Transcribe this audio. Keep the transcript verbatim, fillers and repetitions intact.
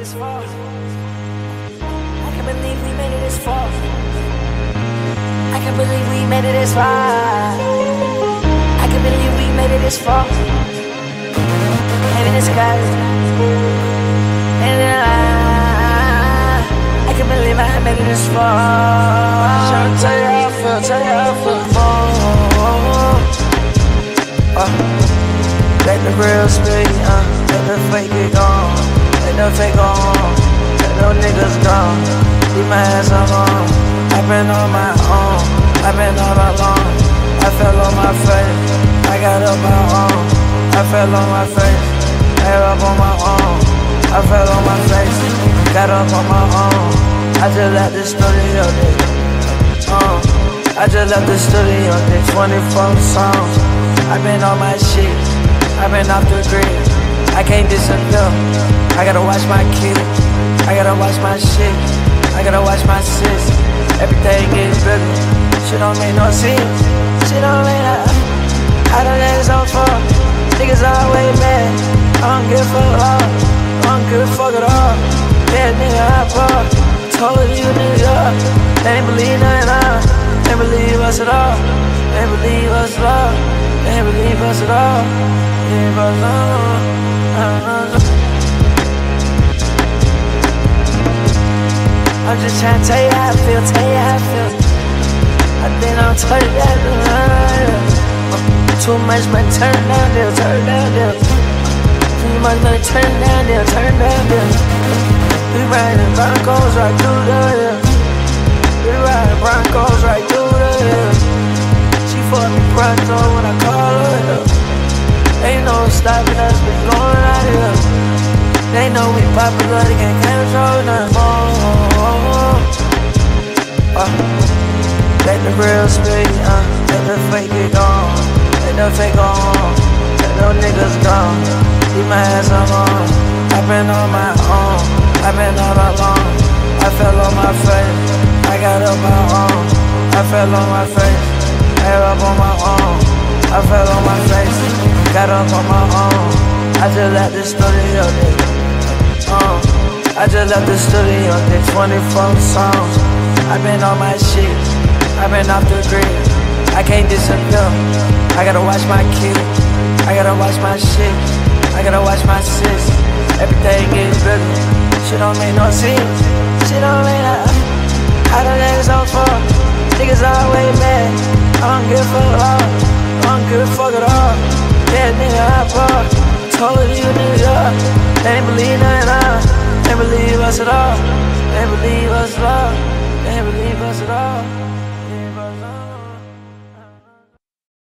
this far. I can't believe we made it this far. I can't believe we made it this far. I can't believe we made it this far. Heaven is sky. And I, I can't believe I made it this far. Tryna tell you how I feel, tell you how I feel. Oh, uh, let the real speak, uh, let the fake get gone. Let the fake go on, let those niggas gone. Leave my ass alone. I've been on my own, I've been all alone. I fell on my face, I got up my own. I fell on my face, I got up on my own. I fell on my face, got up on my own. I just left the studio, uh, I just left the studio, did twenty-four songs. I've been on my shit, I've been off the grid. I can't disappear, I gotta watch my kid. I gotta watch my shit, I gotta watch my sis. Everything gets bigger, shit don't make no sense. Shit don't make no, I done let it so far. Niggas always mad, I don't give a fuck at all. I don't give a fuck at all. Yeah, nigga, I bought. Told you niggas, they ain't believe nothing at all. They ain't believe us at all. They ain't believe us at all. They ain't believe us at all. They ain't believe us at all. I'm just trying to tell you how I feel, tell you how I feel. I think I'm turning down. Too much money, turn down deal, turn down deal. Too much money, turn down deal, turn down deal. We riding Broncos right through the hill. We riding Broncos right through the hill. She fuck me pronto when I call her. Ain't no stopping us, we going out here. They know we popular, they can't control nothing more. Uh, let the real speak, uh, let the fake get gone. Let the fake go on, let those niggas gone. Leave my ass alone, I've been on my own. I've been all alone, I fell on my face. I got up my own, I fell on my face. I got up on my own, I fell on my face. Got up on my own, I just left the studio, uh, I just left the studio, did twenty-four songs. I've been on my shit, I've been off the grid. I can't disappear, I gotta watch my kid. I gotta watch my shit, I gotta watch my sis. Everything gets bigger, shit don't make no sense. Shit don't make no, I done let it so far. Niggas always mad, I don't give a fuck at all. I don't give a fuck at all. Yeah, nigga, I bought. Told you niggas, they ain't believe nothing at all. They ain't believe us at all. They ain't believe us at all. They ain't believe us at all.